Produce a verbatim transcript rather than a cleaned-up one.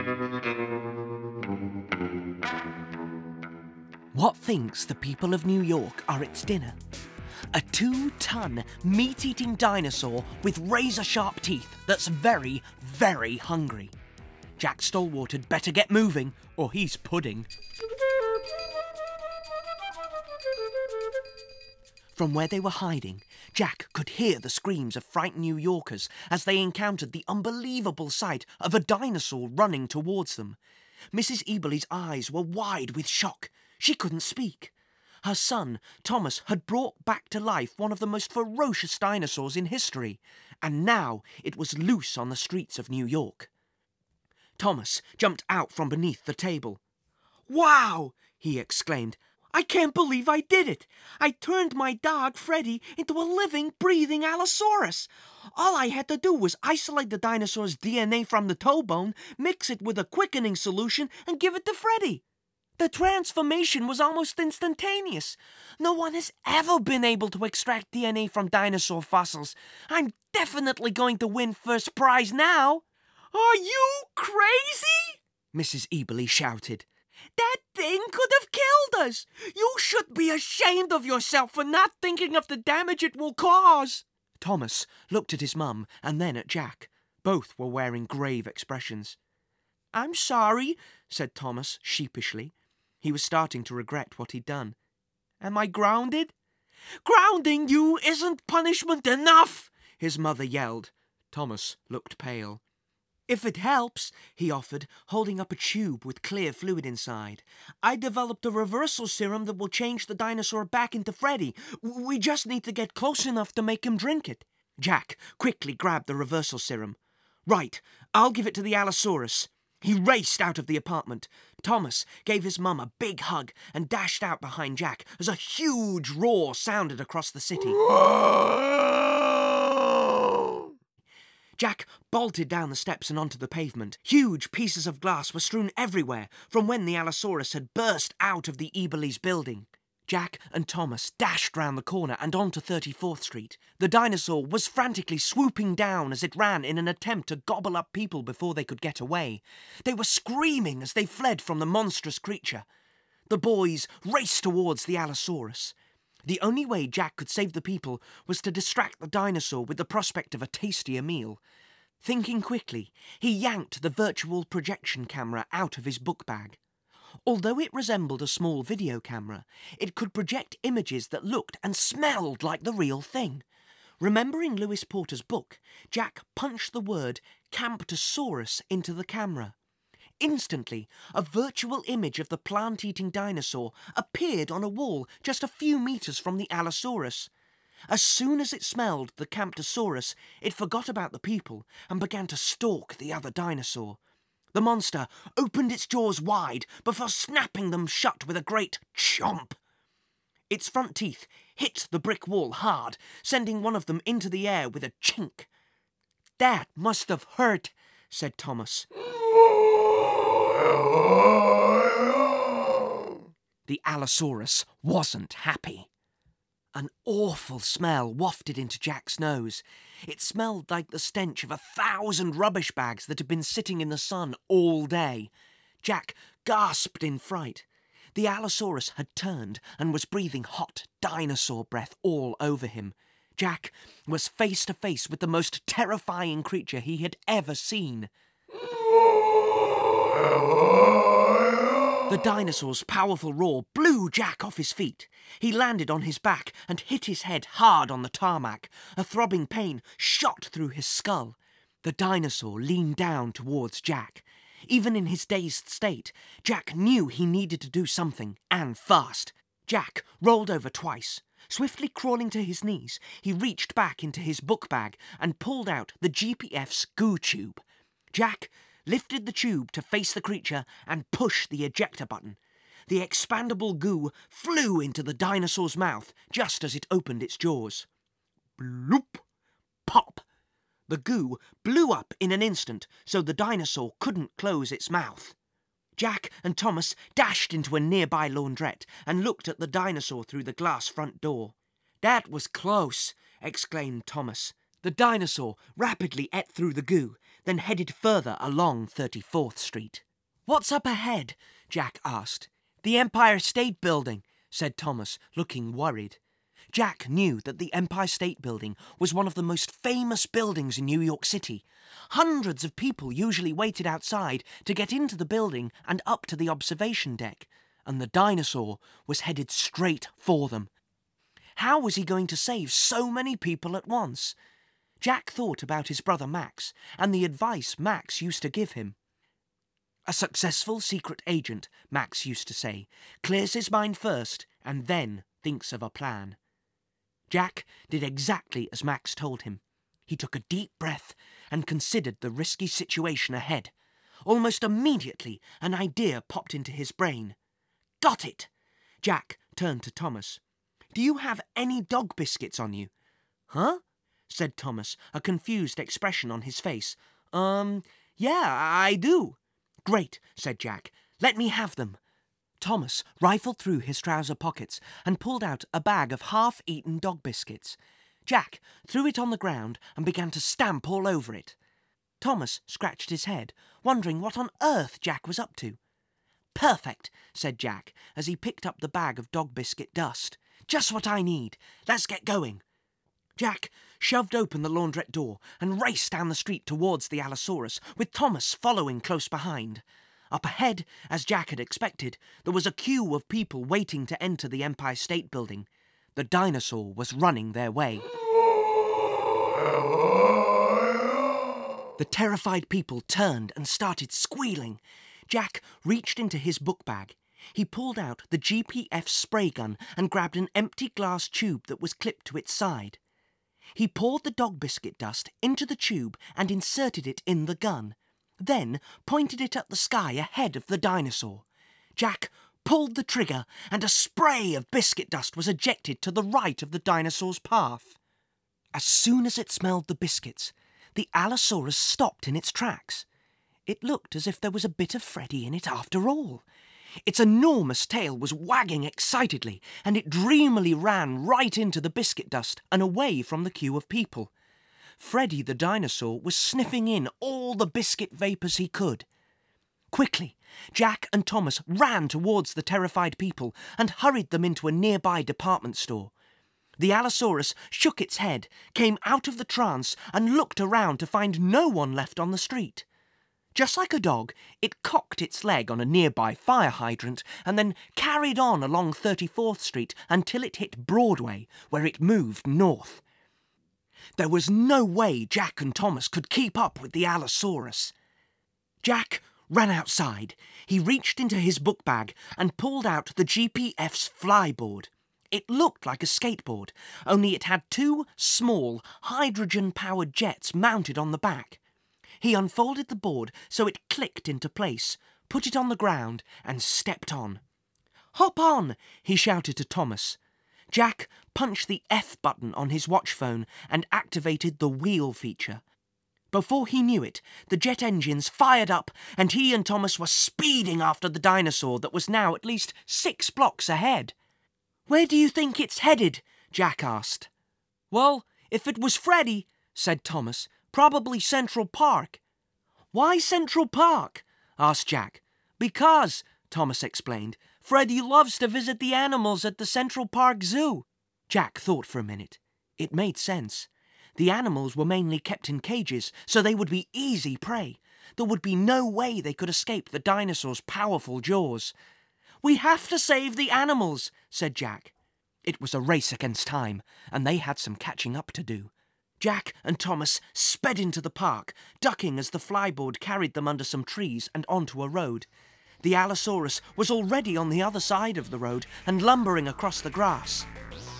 What thinks the people of New York are its dinner? A two-ton, meat-eating dinosaur with razor-sharp teeth that's very, very hungry. Jack Stalwart had better get moving, or he's pudding. From where they were hiding, Jack could hear the screams of frightened New Yorkers as they encountered the unbelievable sight of a dinosaur running towards them. Missus Eberly's eyes were wide with shock. She couldn't speak. Her son, Thomas, had brought back to life one of the most ferocious dinosaurs in history, and now it was loose on the streets of New York. Thomas jumped out from beneath the table. "Wow!" he exclaimed. "I can't believe I did it! I turned my dog, Freddy, into a living, breathing Allosaurus! All I had to do was isolate the dinosaur's D N A from the toe bone, mix it with a quickening solution, and give it to Freddy. The transformation was almost instantaneous. No one has ever been able to extract D N A from dinosaur fossils. I'm definitely going to win first prize now." "Are you crazy?" Missus Eberly shouted. "That thing could have killed us! You should be ashamed of yourself for not thinking of the damage it will cause." Thomas looked at his mum and then at Jack. Both were wearing grave expressions. "I'm sorry," said Thomas sheepishly. He was starting to regret what he'd done. "Am I grounded?" "Grounding you isn't punishment enough!" his mother yelled. Thomas looked pale. "If it helps," he offered, holding up a tube with clear fluid inside. "I developed a reversal serum that will change the dinosaur back into Freddy. We just need to get close enough to make him drink it." Jack quickly grabbed the reversal serum. "Right, I'll give it to the Allosaurus." He raced out of the apartment. Thomas gave his mum a big hug and dashed out behind Jack as a huge roar sounded across the city. Jack bolted down the steps and onto the pavement. Huge pieces of glass were strewn everywhere from when the Allosaurus had burst out of the Eberly's building. Jack and Thomas dashed round the corner and onto thirty-fourth Street. The dinosaur was frantically swooping down as it ran in an attempt to gobble up people before they could get away. They were screaming as they fled from the monstrous creature. The boys raced towards the Allosaurus. The only way Jack could save the people was to distract the dinosaur with the prospect of a tastier meal. Thinking quickly, he yanked the virtual projection camera out of his book bag. Although it resembled a small video camera, it could project images that looked and smelled like the real thing. Remembering Lewis Porter's book, Jack punched the word Camptosaurus into the camera. Instantly, a virtual image of the plant-eating dinosaur appeared on a wall just a few metres from the Allosaurus. As soon as it smelled the Camptosaurus, it forgot about the people and began to stalk the other dinosaur. The monster opened its jaws wide before snapping them shut with a great chomp. Its front teeth hit the brick wall hard, sending one of them into the air with a chink. "That must have hurt," said Thomas. The Allosaurus wasn't happy. An awful smell wafted into Jack's nose. It smelled like the stench of a thousand rubbish bags that had been sitting in the sun all day. Jack gasped in fright. The Allosaurus had turned and was breathing hot dinosaur breath all over him. Jack was face to face with the most terrifying creature he had ever seen. The dinosaur's powerful roar blew Jack off his feet. He landed on his back and hit his head hard on the tarmac. A throbbing pain shot through his skull. The dinosaur leaned down towards Jack. Even in his dazed state, Jack knew he needed to do something, and fast. Jack rolled over twice. Swiftly crawling to his knees, he reached back into his book bag and pulled out the G P F's goo tube. Jack lifted the tube to face the creature and pushed the ejector button. The expandable goo flew into the dinosaur's mouth just as it opened its jaws. Bloop! Pop! The goo blew up in an instant so the dinosaur couldn't close its mouth. Jack and Thomas dashed into a nearby laundrette and looked at the dinosaur through the glass front door. "That was close," exclaimed Thomas. The dinosaur rapidly ate through the goo, then headed further along thirty-fourth Street. "What's up ahead?" Jack asked. "The Empire State Building," said Thomas, looking worried. Jack knew that the Empire State Building was one of the most famous buildings in New York City. Hundreds of people usually waited outside to get into the building and up to the observation deck, and the dinosaur was headed straight for them. How was he going to save so many people at once? Jack thought about his brother Max and the advice Max used to give him. "A successful secret agent," Max used to say, "clears his mind first and then thinks of a plan." Jack did exactly as Max told him. He took a deep breath and considered the risky situation ahead. Almost immediately, an idea popped into his brain. "Got it!" Jack turned to Thomas. "Do you have any dog biscuits on you?" "Huh?" said Thomas, a confused expression on his face. Um, yeah, I do." "Great," said Jack. "Let me have them." Thomas rifled through his trouser pockets and pulled out a bag of half-eaten dog biscuits. Jack threw it on the ground and began to stamp all over it. Thomas scratched his head, wondering what on earth Jack was up to. "Perfect," said Jack, as he picked up the bag of dog biscuit dust. "Just what I need. Let's get going." Jack shoved open the laundrette door and raced down the street towards the Allosaurus, with Thomas following close behind. Up ahead, as Jack had expected, there was a queue of people waiting to enter the Empire State Building. The dinosaur was running their way. The terrified people turned and started squealing. Jack reached into his book bag. He pulled out the G P F spray gun and grabbed an empty glass tube that was clipped to its side. He poured the dog biscuit dust into the tube and inserted it in the gun, then pointed it at the sky ahead of the dinosaur. Jack pulled the trigger, and a spray of biscuit dust was ejected to the right of the dinosaur's path. As soon as it smelled the biscuits, the Allosaurus stopped in its tracks. It looked as if there was a bit of Freddy in it after all. Its enormous tail was wagging excitedly, and it dreamily ran right into the biscuit dust and away from the queue of people. Freddy the dinosaur was sniffing in all the biscuit vapours he could. Quickly, Jack and Thomas ran towards the terrified people and hurried them into a nearby department store. The Allosaurus shook its head, came out of the trance, and looked around to find no one left on the street. Just like a dog, it cocked its leg on a nearby fire hydrant and then carried on along thirty-fourth Street until it hit Broadway, where it moved north. There was no way Jack and Thomas could keep up with the Allosaurus. Jack ran outside. He reached into his book bag and pulled out the G P F's flyboard. It looked like a skateboard, only it had two small hydrogen-powered jets mounted on the back. He unfolded the board so it clicked into place, put it on the ground, and stepped on. "Hop on!" he shouted to Thomas. Jack punched the F button on his watch phone and activated the wheel feature. Before he knew it, the jet engines fired up and he and Thomas were speeding after the dinosaur that was now at least six blocks ahead. "Where do you think it's headed?" Jack asked. "Well, if it was Freddy," said Thomas, "probably Central Park." "Why Central Park?" asked Jack. "Because," Thomas explained, "Freddy loves to visit the animals at the Central Park Zoo." Jack thought for a minute. It made sense. The animals were mainly kept in cages, so they would be easy prey. There would be no way they could escape the dinosaur's powerful jaws. "We have to save the animals," said Jack. It was a race against time, and they had some catching up to do. Jack and Thomas sped into the park, ducking as the flyboard carried them under some trees and onto a road. The Allosaurus was already on the other side of the road and lumbering across the grass.